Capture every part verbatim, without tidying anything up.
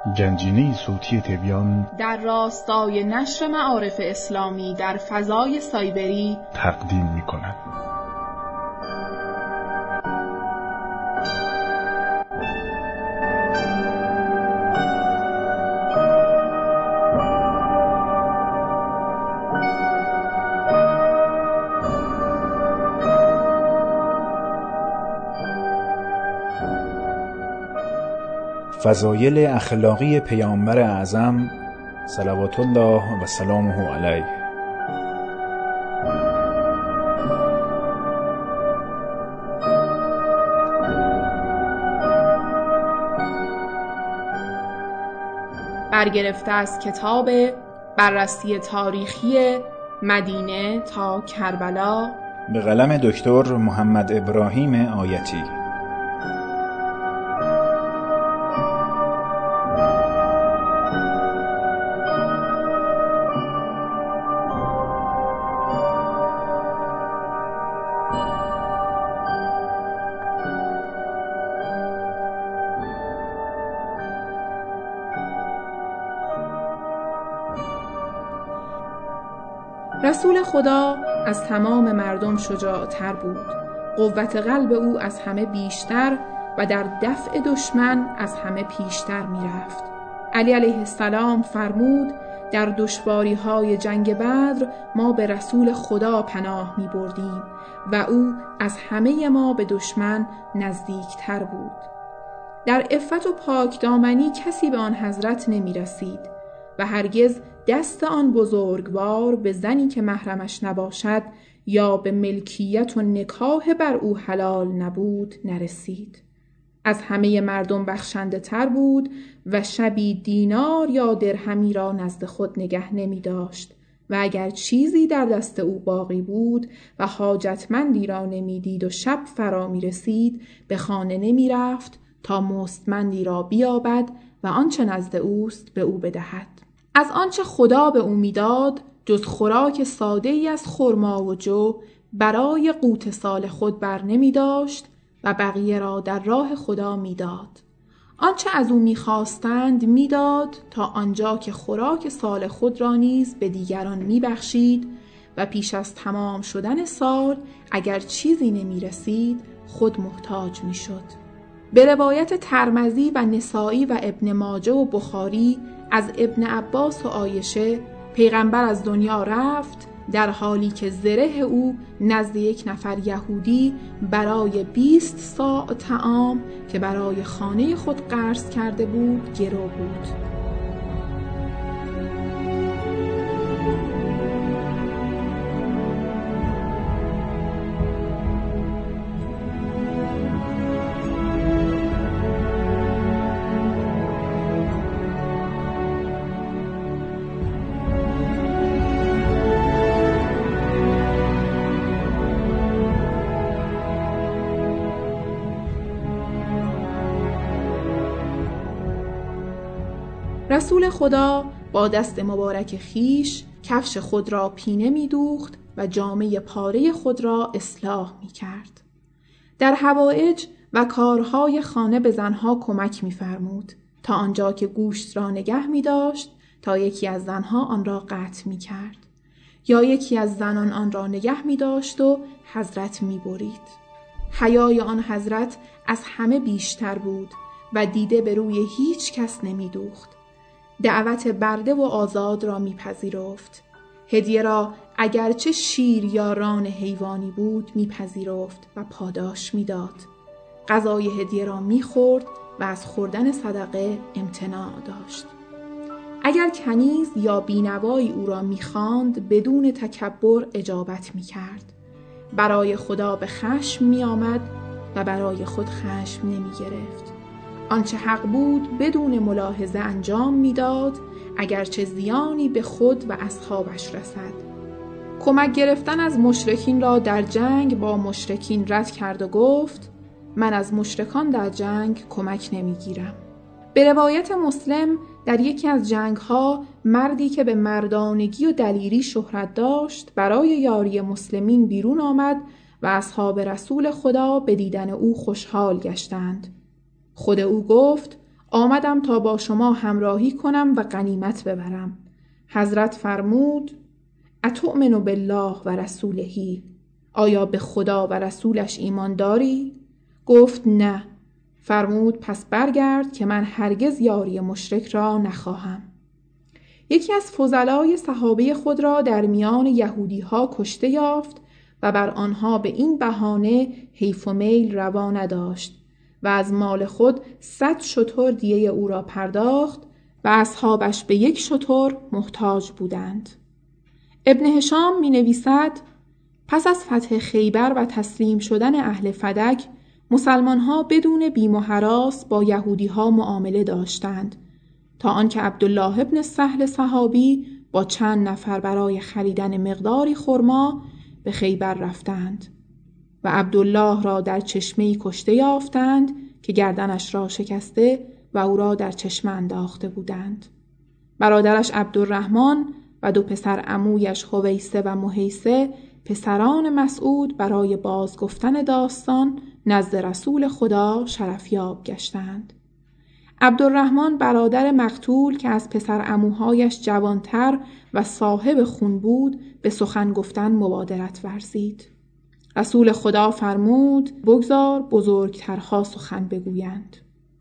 گنجینه صوتی تبیان در راستای نشر معارف اسلامی در فضای سایبری تقدیم می کند. فضایل اخلاقی پیامبر اعظم صلوات الله و سلامه علیه. برگرفته از کتاب بررسی تاریخی مدینه تا کربلا به قلم دکتر محمد ابراهیم آیتی. رسول خدا از تمام مردم شجاع‌تر بود. قوت قلب او از همه بیشتر و در دفع دشمن از همه پیشتر می رفت. علی علیه السلام فرمود در دشواری‌های جنگ بدر ما به رسول خدا پناه می بردیم و او از همه ما به دشمن نزدیکتر بود. در عفت و پاکدامنی کسی به آن حضرت نمی رسید و هرگز دست آن بزرگوار به زنی که محرمش نباشد یا به ملکیت و نکاح بر او حلال نبود نرسید. از همه مردم بخشنده تر بود و شبی دینار یا درهمی را نزد خود نگه نمی داشت و اگر چیزی در دست او باقی بود و حاجتمندی را نمی دید و شب فرا می رسید به خانه نمی رفت تا مستمندی را بیابد و آنچه نزد اوست به او بدهد. از آنچه خدا به او میداد جز خوراک ساده ای از خرما و جو برای قوت سال خود بر نمی داشت و بقیه را در راه خدا میداد. آنچه از او میخواستند میداد تا آنجا که خوراک سال خود را نیز به دیگران میبخشید و پیش از تمام شدن سال اگر چیزی نمی رسید خود محتاج میشد. به روایت ترمذی و نسائی و ابن ماجه و بخاری از ابن عباس و عایشه پیغمبر از دنیا رفت در حالی که زره او نزد یک نفر یهودی برای بیست صاع طعام که برای خانه خود قرض کرده بود گرو بود. رسول خدا با دست مبارک خیش کفش خود را پینه می دوخت و جامه پاره خود را اصلاح می کرد. در حوائج و کارهای خانه به زنها کمک می فرمود تا آنجا که گوشت را نگه می داشت تا یکی از زنها آن را قطع می کرد یا یکی از زنان آن را نگه می داشت و حضرت می برید. حیای آن حضرت از همه بیشتر بود و دیده به روی هیچ کس نمی دوخت. دعوت برده و آزاد را میپذیرفت. هدیه را اگرچه شیر یا ران حیوانی بود میپذیرفت و پاداش میداد. غذای هدیه را میخورد و از خوردن صدقه امتناع داشت. اگر کنیز یا بینوایی او را میخواند بدون تکبر اجابت میکرد. برای خدا به خشم میآمد و برای خود خشم نمیگرفت. آنچه حق بود بدون ملاحظه انجام میداد اگرچه زیانی به خود و اصحابش رسد. کمک گرفتن از مشرکین را در جنگ با مشرکین رد کرد و گفت من از مشرکان در جنگ کمک نمیگیرم. به روایت مسلم در یکی از جنگ‌ها مردی که به مردانگی و دلیری شهرت داشت برای یاری مسلمین بیرون آمد و اصحاب رسول خدا به دیدن او خوشحال گشتند. خود او گفت آمدم تا با شما همراهی کنم و غنیمت ببرم. حضرت فرمود اتؤمن بالله و رسوله، آیا به خدا و رسولش ایمان داری؟ گفت نه. فرمود پس برگرد که من هرگز یاری مشرک را نخواهم. یکی از فضلای صحابه خود را در میان یهودی ها کشته یافت و بر آنها به این بهانه حیف و میل روا نداشت و از مال خود صد شتر دیه او را پرداخت و اصحابش به یک شتر محتاج بودند. ابن هشام می نویسد پس از فتح خیبر و تسلیم شدن اهل فدک، مسلمان ها بدون بیم و هراس با یهودی ها معامله داشتند تا آنکه عبدالله ابن سهل صحابی با چند نفر برای خریدن مقداری خرما به خیبر رفتند و عبدالله را در چشمه‌ای کشته یافتند که گردنش را شکسته و او را در چشمه انداخته بودند. برادرش عبدالرحمن و دو پسر عمویش حویسه و محیسه پسران مسعود برای بازگفتن داستان نزد رسول خدا شرفیاب گشتند. عبدالرحمن برادر مقتول که از پسر عموهایش جوانتر و صاحب خون بود به سخن گفتن مبادرت ورزید. رسول خدا فرمود بگذار بزرگترها سخن بگویند.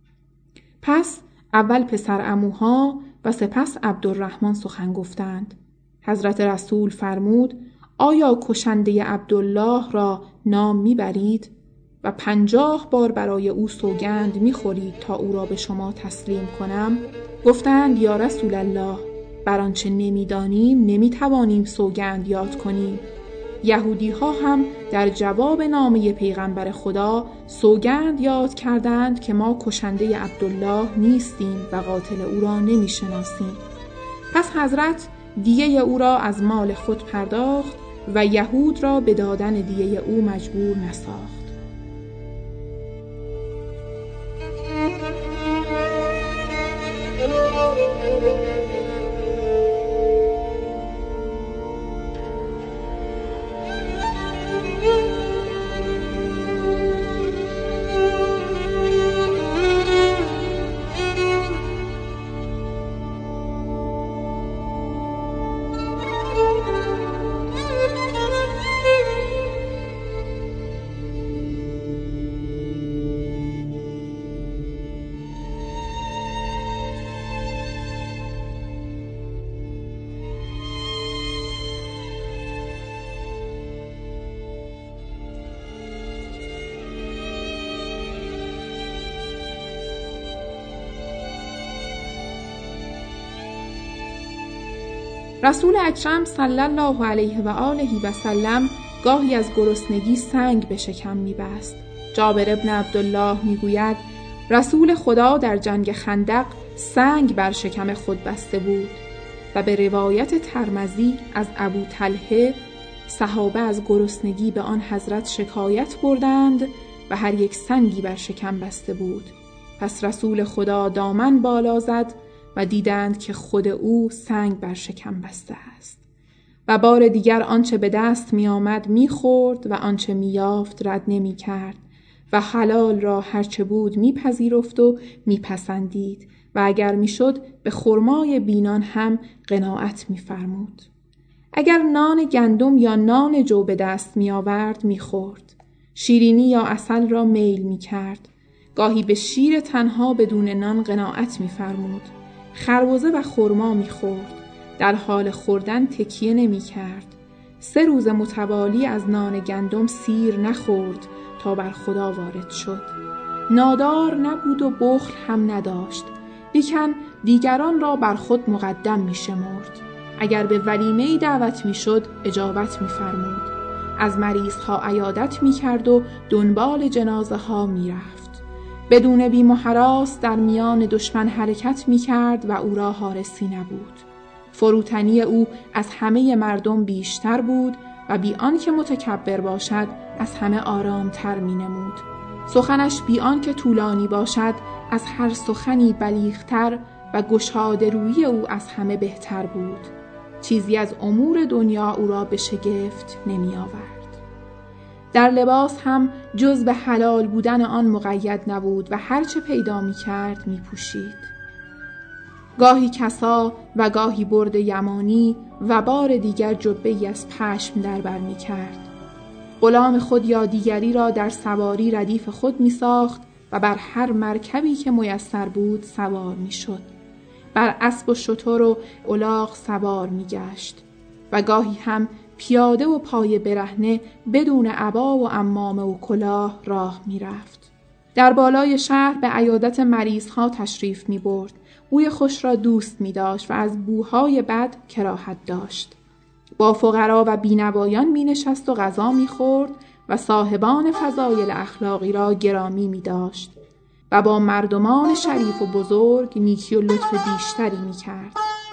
پس اول پسر عموها و سپس عبدالرحمن سخن گفتند. حضرت رسول فرمود آیا کشنده عبدالله را نام میبرید و پنجاه بار برای او سوگند میخورید تا او را به شما تسلیم کنم؟ گفتند یا رسول الله بر آنچه نمیدانیم نمیتوانیم سوگند یاد کنیم. یهودی ها هم در جواب نامه پیغمبر خدا سوگند یاد کردند که ما کشنده عبدالله نیستیم و قاتل او را نمیشناسیم. پس حضرت دیه او را از مال خود پرداخت و یهود را به دادن دیه او مجبور نساخت. رسول اکرم صلی الله علیه و آله و سلم گاهی از گرسنگی سنگ به شکم می‌بست. جابر ابن عبدالله میگوید رسول خدا در جنگ خندق سنگ بر شکم خود بسته بود و به روایت ترمذی از ابو طلحه صحابه از گرسنگی به آن حضرت شکایت بردند و هر یک سنگی بر شکم بسته بود. پس رسول خدا دامن بالا زد و دیدند که خود او سنگ بر شکم بسته است و بار دیگر آنچه به دست می آمد می خورد و آنچه می یافت رد نمی کرد و حلال را هرچه بود می پذیرفت و می پسندید و اگر می شد به خرمای بینان هم قناعت می فرمود. اگر نان گندم یا نان جو به دست می آورد می خورد. شیرینی یا عسل را میل می کرد. گاهی به شیر تنها بدون نان قناعت می فرمود. خربزه و خرما می خورد. در حال خوردن تکیه نمی کرد. سه روز متوالی از نان گندم سیر نخورد تا بر خدا وارد شد. نادار نبود و بخل هم نداشت، لیکن دیگران را بر خود مقدم می شمرد. اگر به ولیمه‌ای دعوت می شد اجابت می فرمود. از مریضها عیادت می کرد و دنبال جنازه ها می رفت. بدون بیم و هراس در میان دشمن حرکت می کرد و او را حارسی نبود. فروتنی او از همه مردم بیشتر بود و بی آنکه متکبر باشد از همه آرامتر می نمود. سخنش بی آنکه طولانی باشد از هر سخنی بلیغتر و گشاده روی او از همه بهتر بود. چیزی از امور دنیا او را به شگفت نمی آورد. در لباس هم جز به حلال بودن آن مقید نبود و هر چه پیدا می کرد می پوشید. گاهی کسا و گاهی برد یمانی و بار دیگر جبه‌ای از پشم در بر می کرد. غلام خود یا دیگری را در سواری ردیف خود می ساخت و بر هر مرکبی که میسر بود سوار می شد. بر اسب و شتر و الاغ سوار می گشت و گاهی هم پیاده و پای برهنه بدون عبا و عمامه و کلاه راه می رفت. در بالای شهر به عیادت مریضها تشریف می برد. بوی خوش را دوست می داشت و از بوهای بد کراهت داشت. با فقرا و بینوایان می نشست و غذا می خورد و صاحبان فضایل اخلاقی را گرامی می داشت و با مردمان شریف و بزرگ نیکی و لطف بیشتری می کرد.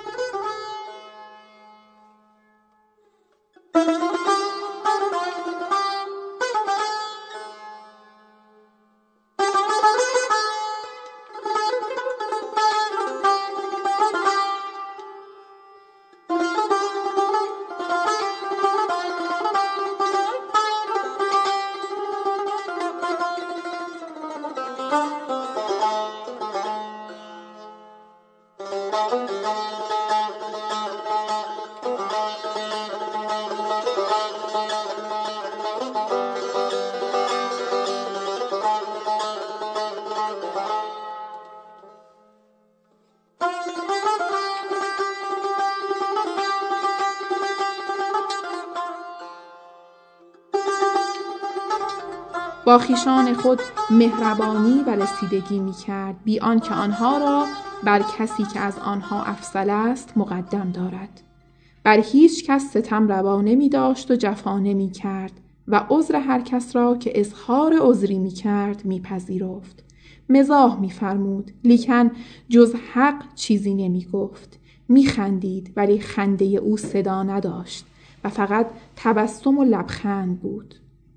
با خویشان خود مهربانی و رسیدگی می کرد، بی آنکه آنها را بر کسی که از آنها افضل است مقدم دارد. بر هیچ کس ستم روا نمی داشت و جفا نمی کرد و عذر هر کس را که اظهار عذری می کرد می پذیرفت. مزاح می فرمود، لیکن جز حق چیزی نمی گفت. می خندید ولی خنده او صدا نداشت و فقط تبسم و لبخند بود.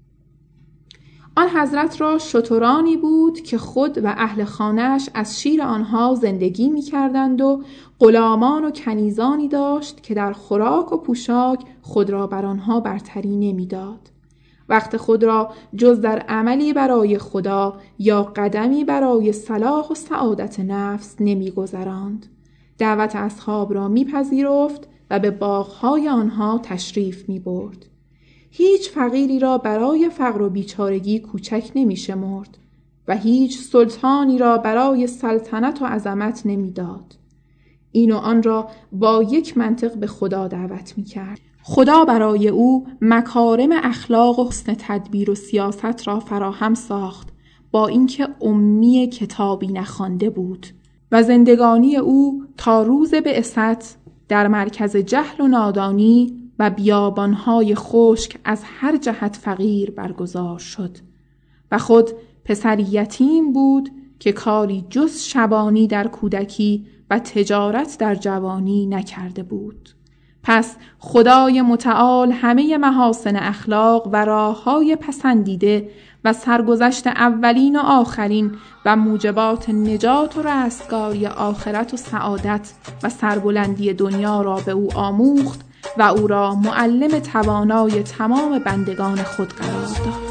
آن حضرت را شترانی بود که خود و اهل خانه‌اش از شیر آنها زندگی می کردند و غلامان و کنیزانی داشت که در خوراک و پوشاک خود را بر آنها برتری نمی داد. وقت خود را جز در عملی برای خدا یا قدمی برای صلاح و سعادت نفس نمی گذراند. دعوت اصحاب را می پذیرفت و به باغهای آنها تشریف می برد. هیچ فقیری را برای فقر و بیچارگی کوچک نمی شمرد و هیچ سلطانی را برای سلطنت و عظمت نمی داد. این و آن را با یک منطق به خدا دعوت می کرد. خدا برای او مکارم اخلاق و حسن تدبیر و سیاست را فراهم ساخت، با اینکه امی کتابی نخوانده بود و زندگانی او تا روز بعثت در مرکز جهل و نادانی و بیابانهای خشک از هر جهت فقیر برگزار شد و خود پسر یتیم بود که کاری جز شبانی در کودکی و تجارت در جوانی نکرده بود. پس خدای متعال همه محاسن اخلاق و راههای پسندیده و سرگذشت اولین و آخرین و موجبات نجات و رستگاری آخرت و سعادت و سربلندی دنیا را به او آموخت و او را معلم توانای تمام بندگان خود قرار داد.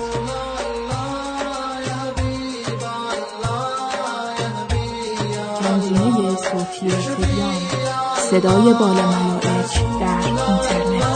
منظومه صوتی تبیان، صدای بال ملائک در اینترنت.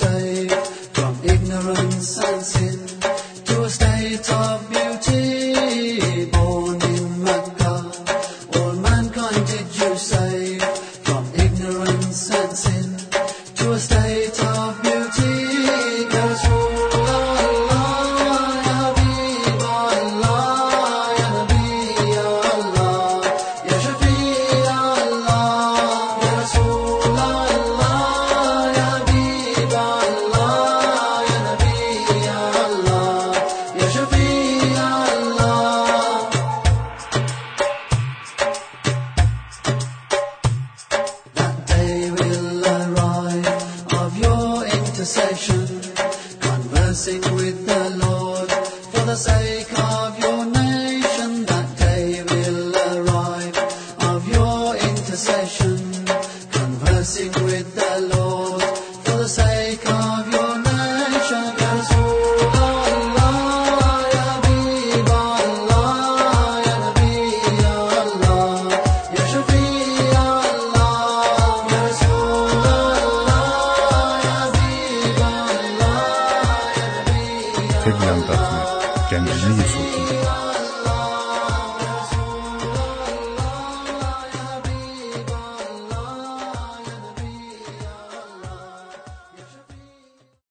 Ignorance and sin to a state of beauty. conversation, conversing with the Lord for the sake